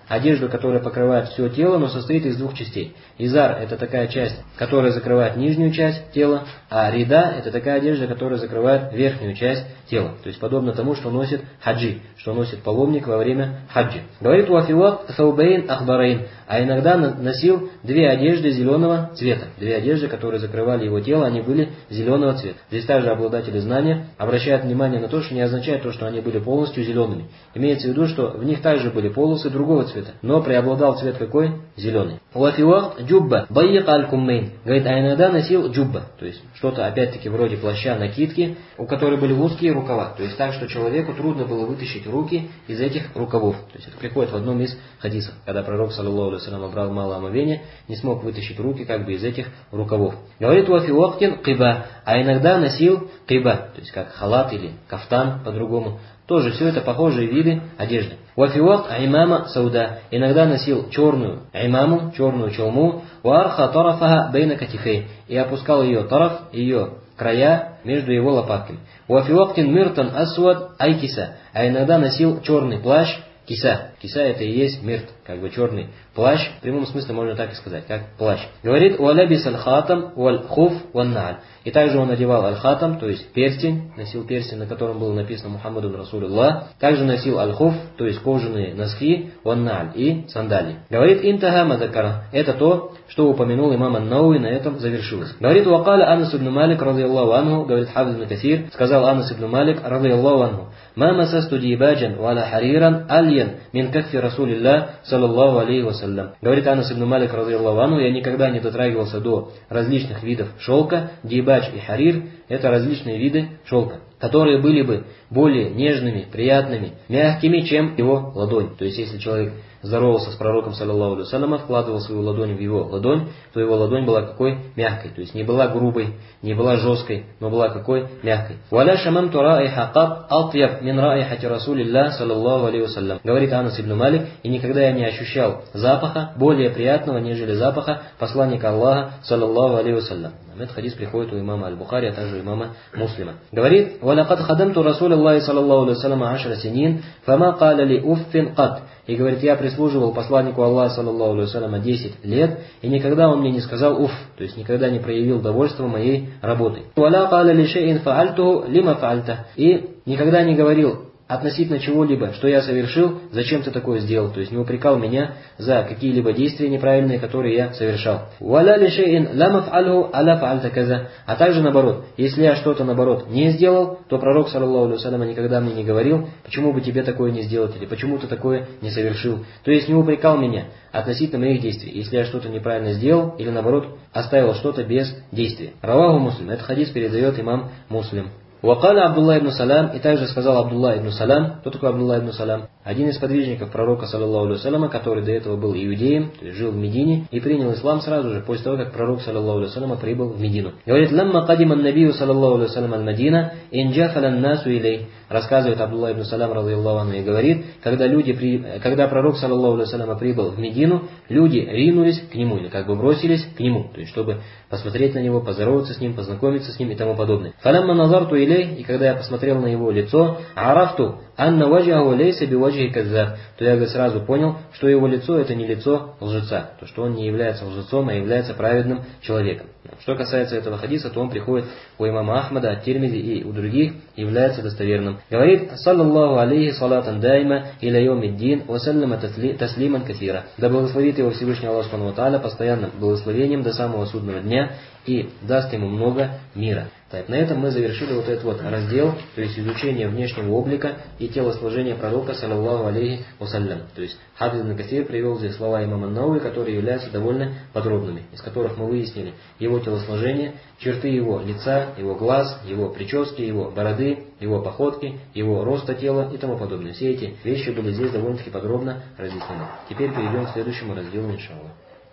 одежду, которая покрывает все тело, но состоит из двух частей. Изар – это такая часть, которая закрывает нижнюю часть тела, а рида – это такая одежда, которая закрывает верхнюю часть тела. То есть подобно тому, что носит хаджи, что носит паломник во время хаджи. Говорит уафивак таубейн ахбарейн, а иногда носил две одежды зеленого цвета. Две одежды, которые закрывали его тело, они были зеленого цвета. Здесь также обладатели знания обращают внимание на то, что не означает то, что они были полностью зелеными. Имеется в виду, что в них также были полосы другого цвета, но преобладал цвет какой? Зеленый. Уафивак джубба байяк аль-куммейн. Говорит, а иногда носил джубба, то есть что-то опять-таки вроде плаща, накидки, у которой были узкие рукава. То есть так, что человеку трудно было вытащить руки из этих рукавов. То есть это приходит в одном из хадисов, когда пророк, саллаллаху алейхи ва саллям, брал мало омовения, не смог вытащить руки как бы из этих рукавов. Говорит, уафивактин киба, а иногда носил киба, то есть как халат или кафтан по-другому. Тоже все это похожие виды одежды. Уафивакт аймама сауда, иногда носил черную аймаму, черную челму, уарха тарафаха бейна катифей, и опускал ее тараф, ее края между его лопатками. Уафивактин миртан асвад айкиса, а иногда носил черный плащ, киса. Киса это и есть мирт, как бы черный плащ, в прямом смысле можно так и сказать, как плащ. Говорит, уалябис аль-хатам, уаль-хуф, уан-на'аль. И также он надевал аль-хатам, то есть перстень, носил перстень, на котором было написано Мухаммаду Расулуллах. Также носил аль-хуф, то есть кожаные носки, уан-на'аль и сандалии. Говорит, интаха мадакара. Это то, что упомянул имам ан-Науи, на этом завершилось. Говорит, уакаля Анас ибн Малик, радийаллаху анху, говорит Хафиз ибн Касир, сказал Анас ибн Малик, радийаллаху анху, ма масасту дибаджан валя хариран альян мин каффи Расулиллах, саллаллаху алейхи ва саллям. Говорит Анас ибн Малик, радийаллаху анху, я никогда не дотрагивался до различных видов шелка. Дибадж и харир – это различные виды шелка, которые были бы более нежными, приятными, мягкими, чем его ладонь. То есть, если человек здоровался с пророком, саллаллаху алейхи ва саллям, вкладывал свою ладонь в его ладонь, то его ладонь была какой? Мягкой. То есть, не была грубой, не была жесткой, но была какой? Мягкой. «Валя шамамту раиха кат атьяб мин раихати Расулиллах, саллаллаху алейхи ва саллям». Говорит Анас ибн Малик, и никогда я не ощущал запаха более приятного, нежели запаха посланника Аллаха, саллаллаху алейхи ва саллям. Этот хадис приходит у имама Аль-Бухари, а также у имама Муслима. Говорит, «Валякад хадамту Расулиллахи, саллаллаху алейхи ва саллям, ашра синин, фама каля ли уффин кат». И говорит, я прислуживал посланнику Аллаха, саллаллаху алейхи ва саллям, 10 лет, и никогда он мне не сказал уф, то есть никогда не проявил довольства моей работой. «Валя каля ли шейин фаальтуху лима фаальта». И никогда не говорил относительно чего-либо, что я совершил, зачем ты такое сделал, то есть не упрекал меня за какие-либо действия неправильные, которые я совершал. А также наоборот, если я что-то наоборот не сделал, то пророк, саллаллаху алейхи ва саллям, никогда мне не говорил, почему бы тебе такое не сделать, или почему ты такое не совершил. То есть не упрекал меня относительно моих действий, если я что-то неправильно сделал, или наоборот оставил что-то без действия. Раваху Муслим. Этот хадис передает имам Муслим. Вакаля Абдулла ибн Салам, и также сказал Абдулла ибн Салам. Кто такой Абдулла ибн Салам? Один из подвижников пророка, саллаллаху алейхи ва саллям, который до этого был иудеем, то есть жил в Медине, и принял ислам сразу же, после того, как пророк, саллаллаху алейхи ва саллям, прибыл в Медину. Говорит, «Ламма кадиман набию, саллаллаху алейхи ва саллям, аль-Мадина, инджафалан насу илей». Рассказывает Абдулла ибн Салам, радийаллаху анху, и говорит, когда пророк, саллаллаху алейхи ва саллям, прибыл в Медину, люди ринулись к нему, или как бы бросились к нему, то есть чтобы посмотреть на него, поздороваться с ним, познакомиться с ним и тому подобное. «Фалямма назарту илей», и когда я посмотрел на его лицо, «Арафту анна ваджаху лейса биваджхи каззаб», то я сразу понял, что его лицо это не лицо лжеца, то что он не является лжецом, а является праведным человеком. Что касается этого хадиса, то он приходит у имама Ахмада, ат-Тирмизи и у других, является достоверным. Говорит, саллаллаху алейхи салатан дайма иля йомиддин ва саллама таслиман кафира. Да благословит его Всевышний Аллах Субхану ва Тааля постоянным благословением до самого судного дня и даст ему много мира. Так, на этом мы завершили вот этот вот раздел, то есть изучение внешнего облика и телосложения пророка, саллаллаху алейхи вассалям. То есть Хафиз ибн Касир привел здесь слова имама Науи, которые являются довольно подробными, из которых мы выяснили его телосложение, черты его лица, его глаз, его прически, его бороды, его походки, его роста тела и тому подобное. Все эти вещи были здесь довольно-таки подробно разъяснены. Теперь перейдем к следующему разделу, иншаллах.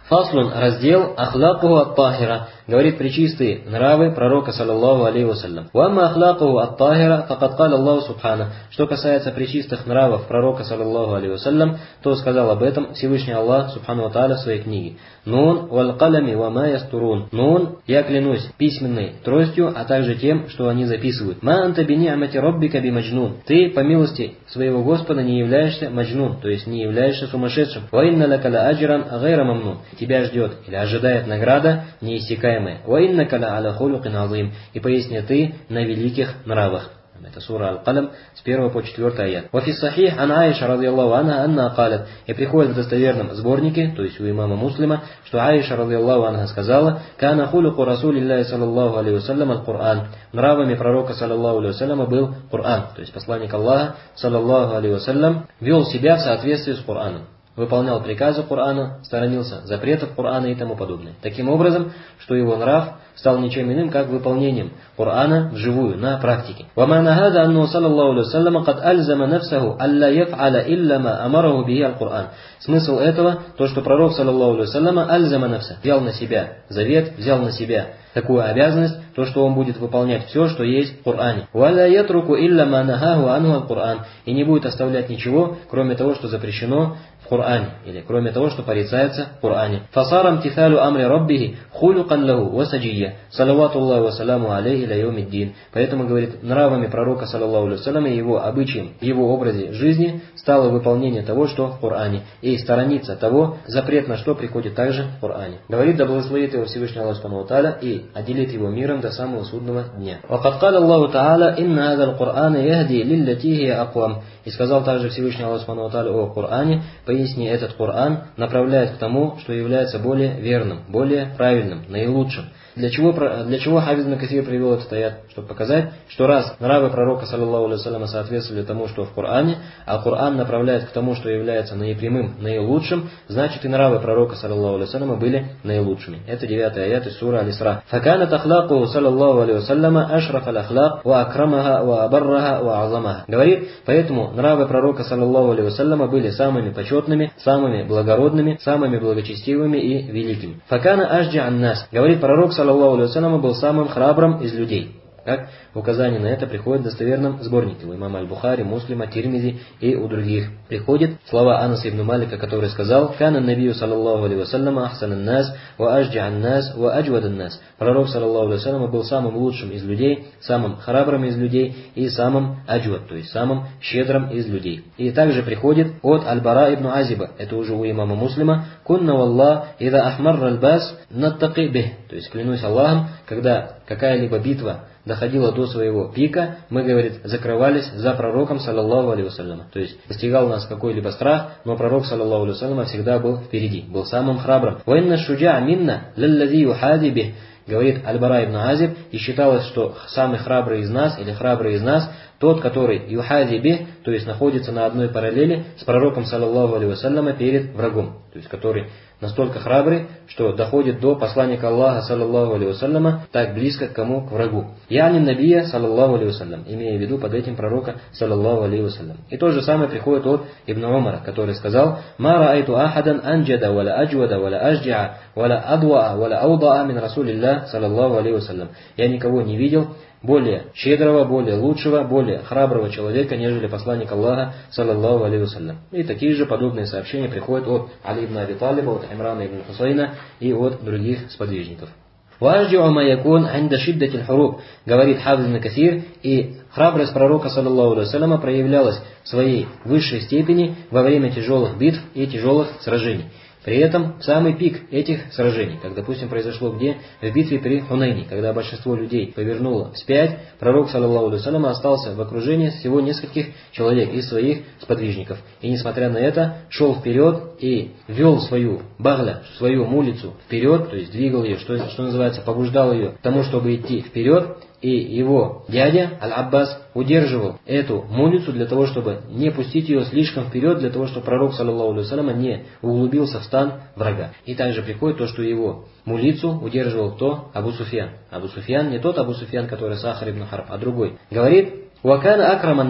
Фаслун, раздел «Ахлакуху ат-тахира», говорит пречистые нравы пророка, саллаллаху алейхи вассалям. «Уамма ахлакуху ат-тахира, факад каля Аллаху субхана». Что касается пречистых нравов пророка, саллаллаху алейхи вассалям, то сказал об этом Всевышний Аллах, субхану ва тааля, в своей книге. «Нун валь калями ва ма ястурун». «Нун», я клянусь письменной тростью, а также тем, что они записывают. «Ма анта би ни'мати раббика би маджнун». Ты, по милости своего Господа, не являешься маджнун, то есть не являешься сумасшедшим. «Ва инна лака ла аджран гайра мамнун». Тебя ждет или ожидает награда неиссякаемая. «Ва иннака ла аля хулукин азим». И поясни ты на великих нравах. Это сура Аль-Калям с 1 по 4 аят. «Вафи сахих ан Аиша радийаллаху анха анна калят». И приходит в достоверном сборнике, то есть у имама Муслима, что Аиша радийаллаху анха сказала: «Кана хулуку расулиллахи саллаллаху алейхи вассалям аль-Кур'ан». Нравами пророка саллаллаху алейхи вассаляма был Кур'ан, то есть посланник Аллаха саллаллаху алейхи вассалям вел себя в соответствии с Кур'аном, выполнял приказы Кур'ана, сторонился запретов Кур'ана и тому подобное. Таким образом, что его нрав стал ничем иным, как выполнением Кур'ана вживую, на практике. وَمَعْنَ هَذَا أَنَّهُ صَلَّى اللَّهُ عَلَيْهِ وَسَلَّمَ قَدْ أَلْزَمَ نَفْسَهُ أَلَّا يَفْعَلَ إِلَّا مَا أَمَرَهُ بِهِ الْقُرْآنُ. Смысл этого, то, что пророк, саллаллаху алейхи вассаляма, альзама нафса, взял на себя завет, взял на себя такую обязанность, то, что он будет выполнять все, что есть в Коране. وَلَا يَتْرُكُ إِلَّا مَا نَهَاهُ عَنْهُ الْقُرْآنُ. И не будет оставлять ничего, кроме того, что запрещено в Коране, или кроме того, что порицается в Коране. فَصَارَ امْتِثَالُ أَمْرِ رَبِّهِ خُلُقًا لَهُ وَسَجِيًّا صَلَوَاتُ اللَّهِ وَسَلَامُ عَلَيْهِ إِلَى يَوْمِ الدِّينِ. Поэтому, говорит, нравами пророка, саллаллаху алейхи вассаляма, и его обычаем, его образе жизни стало выполнение того, что в Коране, и сторониться того, запрет на что приходит также в Коране. Говорит, да благословит его Всевышний Аллах субхану ва тааля и отделит его миром до самого судного дня. وَقَدْ قَالَ اللَّهُ تَعَالَى إِنَّ هَذَا الْقُرْآنَ يَهْدِي لِلَّتِي هِيَ أَقْوَمُ. И сказал также Всевышний Аллах субхану ва тааля о Коране: поясни, этот Коран направляет к тому, что является более верным, более правильным, наилучшим. Для чего Хафиз ибн Касир привел этот аят? Чтобы показать, что раз нравы пророка, саллаллаху алейхи вассаляма, соответствовали тому, что в Коране, а Коран направляет к тому, что является наипрямым, наилучшим, значит и нравы пророка, саллаллаху алейхи вассаляма, были наилучшими. Это 9 аят из сура Аль-Исра. «Факанат ахлакуху, саллаллаху алейхи вассаляма, ашраф аль-ахлак, ва акрамаха, ва абарраха, ва азамаха». Говорит, поэтому нравы пророка, саллаллаху алейхи вассаляма, были самыми почетными, самыми благородными, самыми благочестивыми и великими. «Факана ажджи ан-нас». Говорит, пророк, саллаллаху алейхи вассаляма, был самым храбрым из людей. Как указание на это приходит в достоверном сборнике у имама Аль-Бухари, Муслима, Тирмизи и у других. Приходит слова Анаса ибн Малика, который сказал: «Кана набию, саллаллаху алейхи вассаляма, ахсан нас, ва ажджи ан-нас, ва аджвад ан-нас». Пророк, саллаллаху алейхи вассаляма, был самым лучшим из людей, самым храбрым из людей и самым аджвад, то есть самым щедрым из людей. И также приходит от Аль-Бара ибн Азиба, это уже у имама Муслима: «Кунна валлах, ида ахмар аль-бас, наттаки бих». То есть, клянусь Аллахом, когда какая-либо битва доходила до своего пика, мы, говорит, закрывались за пророком, саллаллаху алейхи вассалям. То есть достигал нас какой-либо страх, но пророк, саллаллаху алейхи вассалям, всегда был впереди, был самым храбрым. «Ваинна шуджа минна лаллади юхади бих». Говорит Аль-Бара ибн Азиб, и считалось, что самый храбрый из нас, или храбрый из нас, тот, который юхади бих, то есть находится на одной параллели с пророком, саллаллаху алейхи вассалям, перед врагом. То есть который настолько храбрый, что доходит до посланника Аллаха, саллаллаху алейхи вассаляма, так близко к кому? К врагу. «Яни набия, саллаллаху алейхи вассалям», имея в виду под этим пророка, саллаллаху алейхи вассалям. И то же самое приходит от Ибн Умара, который сказал: «Ма раайту ахадан анджада, валя аджвада, валя ажджиа, валя адуа, валя аудаа мин расулиллах, саллаллаху алейхи вассалям». Я никого не видел более щедрого, более лучшего, более храброго человека, нежели посланник Аллаха, саллаллаху алейхи вассалям. И такие же подобные сообщения приходят от Али ибн Аби Талиба, от Имрана ибн Хусайна и от других сподвижников. «Важджи'у ма якун инда шиддатиль хуруб», говорит Хафиз ибн Касир, и храбрость пророка, саллаллаху алейхи вассаляма, проявлялась в своей высшей степени во время тяжелых битв и тяжелых сражений. При этом самый пик этих сражений, как, допустим, произошло где? В битве при Хунайне, когда большинство людей повернуло вспять, пророк, саллаллаху алейхи вассалям, остался в окружении всего нескольких человек из своих сподвижников. И, несмотря на это, шел вперед и вел свою багля, свою мулицу вперед, то есть двигал ее, что называется, побуждал ее к тому, чтобы идти вперед. И его дядя Аль-Аббас удерживал эту мулицу для того, чтобы не пустить ее слишком вперед, для того, чтобы пророк, саллаллаху алейхи вассалям, не углубился в стан врага. И также приходит то, что его мулицу удерживал кто? Абу Суфьян. Абу Суфьян, не тот Абу Суфьян, который Сахар ибн Харб, а другой. Говорит: «Вакана акраман нас».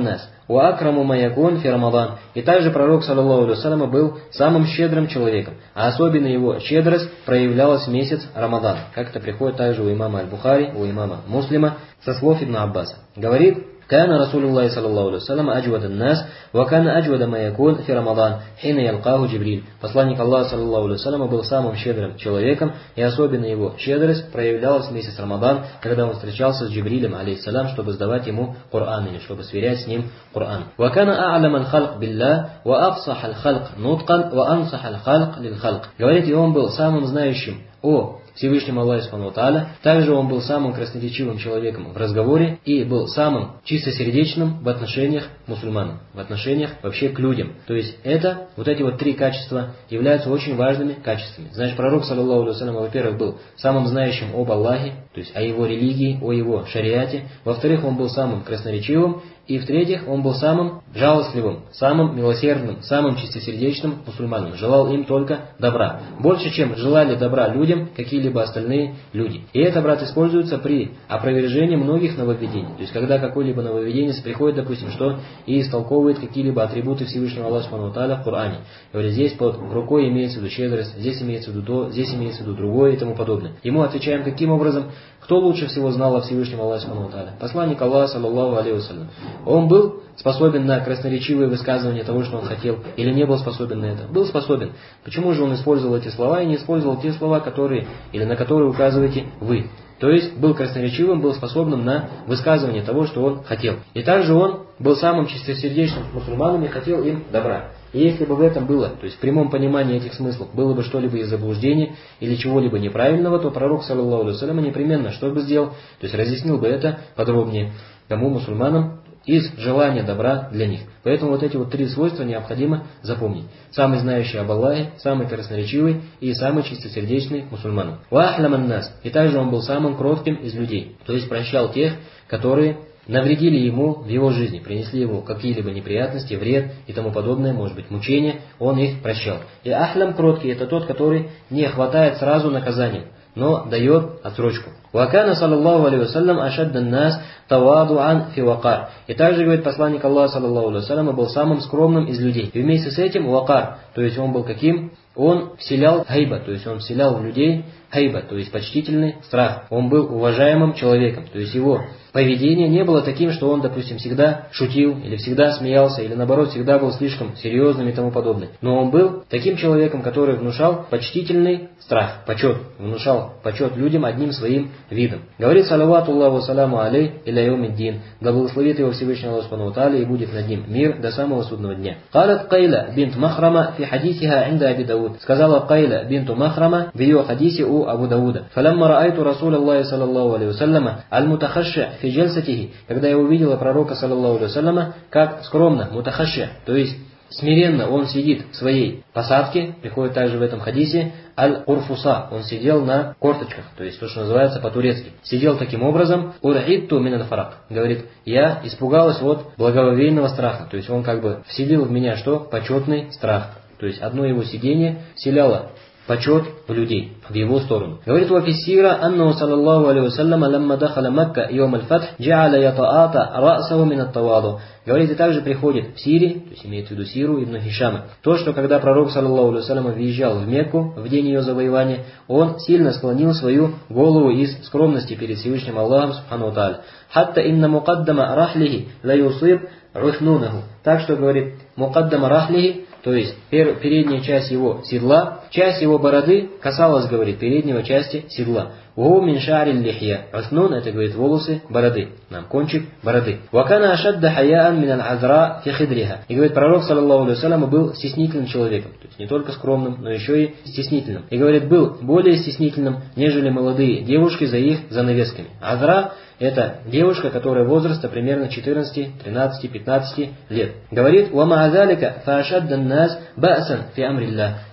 ва акраму ма якун фи Рамадан. И также пророк, саллаллаху алейхи вассалям, был самым щедрым человеком, а особенно его щедрость проявлялась в месяц Рамадан. Как это приходит также у имама Аль-Бухари, у имама Муслима, со слов Ибн Аббаса. Говорит: كان رسول الله صلى الله عليه وسلم أجود الناس وكان أجود ما يكون في رمضان حين يلقاه جبريل. Посланник Аллаха саллаллаху алейхи вассалям был самым щедрым человеком, и особенно его щедрость проявлялась в месяц Рамадан, когда он встречался с Джибрилем, алейхиссалям, чтобы сдавать ему Коран, или чтобы сверять с ним Коран. وكان أعلم الخلق بالله وأفصح الخلق نطقا وأنصح الخلق للخلق. Говорит, и он был самым знающим о Всевышнем Аллахе Субхану ва Тааля. Также он был самым красноречивым человеком в разговоре и был самым чистосердечным в отношениях к мусульманам, в отношениях вообще к людям. То есть это, вот эти вот три качества являются очень важными качествами. Значит, пророк, саллаллаху алейхи вассалям, во-первых, был самым знающим об Аллахе, то есть о его религии, о его шариате. Во-вторых, он был самым красноречивым. И в-третьих, он был самым жалостливым, самым милосердным, самым чистосердечным мусульманом. Желал им только добра. Больше, чем желали добра людям какие-либо остальные люди. И это, брат, используется при опровержении многих нововведений. То есть, когда какой-либо нововведенец приходит, допустим, что и истолковывает какие-либо атрибуты Всевышнего Аллаха Субхану ва Тааля в Коране. Говорит, здесь под рукой имеется в виду щедрость, здесь имеется в виду то, здесь имеется в виду другое и тому подобное. Ему отвечаем каким образом? Кто лучше всего знал о Всевышнем Аллахе Субхану ва Тааля? Посланник Аллаха, саллаллаху алейхи вассалям. Он был способен на красноречивые высказывания того, что он хотел, или не был способен на это? Был способен. Почему же он использовал эти слова и не использовал те слова, которые, или на которые указываете вы? То есть был красноречивым, был способным на высказывание того, что он хотел. И также он был самым чистосердечным с мусульманами и хотел им добра. И если бы в этом было, то есть в прямом понимании этих смыслов, было бы что-либо из заблуждения или чего-либо неправильного, то пророк, саллаллаху алейхи вассалям, непременно что бы сделал? То есть разъяснил бы это подробнее тому мусульманам, из желания добра для них. Поэтому вот эти вот три свойства необходимо запомнить. Самый знающий об Аллахе, самый красноречивый и самый чистосердечный мусульманин. Вахляман нас. И также он был самым кротким из людей. То есть прощал тех, которые навредили ему в его жизни, принесли ему какие-либо неприятности, вред и тому подобное, может быть мучения, он их прощал. И ахлям кроткий — это тот, который не хватает сразу наказанием, но дает отсрочку. Вакана саллаллаху алейхи вассалям ашаддан нас тавадуан фи вакар. И также, говорит посланник Аллаха, саллаллаху алейхи вассалям, был самым скромным из людей. И вместе с этим вакар, то есть он был каким? Он вселял хайба, то есть он вселял в людей хайба, то есть почтительный страх. Он был уважаемым человеком, то есть его поведение не было таким, что он, допустим, всегда шутил, или всегда смеялся, или наоборот, всегда был слишком серьезным и тому подобное. Но он был таким человеком, который внушал почтительный страх, почет, внушал почет людям одним своим видом. Говорит, салавату Аллаху саламу алей иля яумиддин, да благословит его Всевышний Аллах Субхану ва Тааля и будет над ним мир до самого судного дня. Қалат Кайла бинт Махрама фи хадисиха инда Аби Дауд. Сказала Кайла бинту Махрама в ее хадисе у Абу Дауда. Фалямма раайту Расул Аллахи саллаллаху алейхи вассаляма аль-мутахашши фи джальсатихи. Когда я увидела пророка саллаллаху алейхи вассаляма, как скромно, мутахашши, то есть смиренно он сидит в своей посадке, приходит также в этом хадисе, аль-урфуса, он сидел на корточках, то есть то, что называется по-турецки. Сидел таким образом, ур'идту мин аль-фарак, говорит, я испугалась от благоговейного страха, то есть он как бы вселил в меня что? Почетный страх. То есть одно его сидение вселяло почет в людей, в его сторону. Говорит, вафиссира анну саллаллаху алейхи вассалям ламма дахаля Макка йом аль-фатх джа'аля ятаата ра'саху мин ат-таваду. Говорит, и также приходит в Сире, то есть имеет в виду Сиру ибн Хишама, то, что когда пророк, саллаллаху алейхи вассалям, въезжал в Мекку в день ее завоевания, он сильно склонил свою голову из скромности перед Всевышним Аллахом субхану ва тааля. Хатта инна мукаддама рахлихи ла юсиб рухнунаху. Так что, говорит, мукаддама рахлихи, то есть передняя часть его седла, часть его бороды касалась, говорит, переднего части седла. Уху мин шариль лихья. Уснун — это, говорит, волосы бороды. Нам кончик бороды. Вакана ашадда хаяан мин аль-азра фи хидриха. И, говорит, пророк, саллаллаху алейхи вассалям, был стеснительным человеком. То есть не только скромным, но еще и стеснительным. И, говорит, был более стеснительным, нежели молодые девушки за их занавесками. Азра — это девушка, которая возраста примерно 14, 13, 15 лет. Говорит, «Ва ма'азалика фаашаддан нас ба'сан фи амрилля».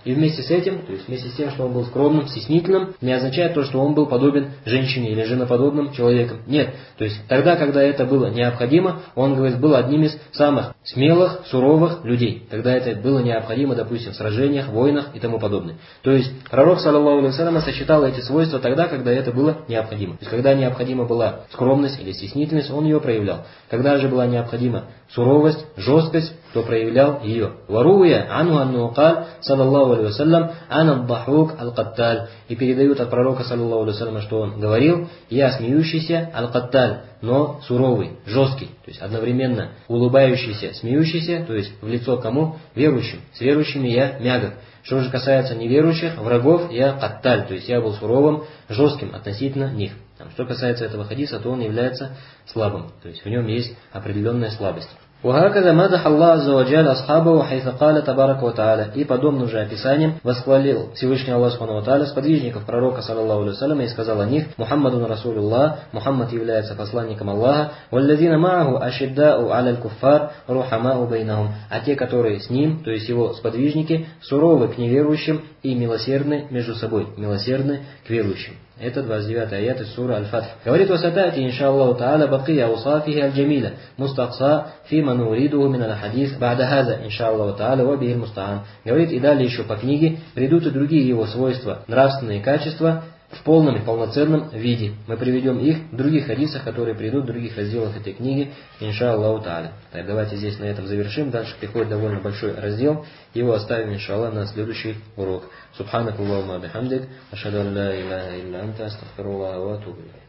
И вместе с этим, то есть вместе с тем, что он был скромным, стеснительным, не означает то, что он был подобен женщине или женоподобным человеком. Нет. То есть тогда, когда это было необходимо, он, говорит, был одним из самых смелых, суровых людей. Тогда это было необходимо, допустим, в сражениях, войнах и тому подобное. То есть пророк, саллаллаху алейхи вассалям, сочетал эти свойства тогда, когда это было необходимо. То есть когда необходима была скромность или стеснительность, он ее проявлял. Когда же была необходима суровость, жесткость, то проявлял ее. Варуя ану анну каль, саллаллаху алейхи вассалям, ана дахук аль-катталь. И передают от пророка, саллаллаху алейхи вассалям, что он говорил: я смеющийся аль-катталь, но суровый, жесткий. То есть одновременно улыбающийся, смеющийся, то есть в лицо кому? Верующим. С верующими я мягок. Что же касается неверующих, врагов, я катталь, то есть я был суровым, жестким относительно них. Что касается этого хадиса, то он является слабым, то есть в нем есть определенная слабость. وهكذا مدح الله عز وجل أصحابه حيث قال تبارك وتعالى. И подобным же описанием восхвалил Всевышний Аллах Субхану ва Тааля сподвижников пророка, саллаллаху алейхи вассалям, и сказал о них: Мухаммадун Расулуллах, Мухаммад является посланником Аллаха, валлазина мааху ашиддау аляль куффар рухамау бейнахум. А те, которые с ним, то есть его сподвижники, суровы к неверующим и милосердны между собой, милосердны к верующим. Это 29-й аят из суры Аль-Фатх. Говорит: «Васатати, иншаллаху та'аля, бакия усафихи аль-джамиля, мустакса фима нуридуху мин аль-хадис, ба'да хаза, иншаллаху та'аля, ва бихи муста'ан». Говорит: и далее еще по книге придут и другие его свойства, нравственные качества, в полном и полноценном виде. Мы приведем их в других хадисах, которые придут в других разделах этой книги, иншаллаху та'аля. Так, давайте здесь на этом завершим. Дальше приходит довольно большой раздел. Его оставим, иншаллах, на следующий урок. Субханакаллахумма бихамдик, ашхаду ан ла илляха илля анта, астагфируллаха ва атубу илейх.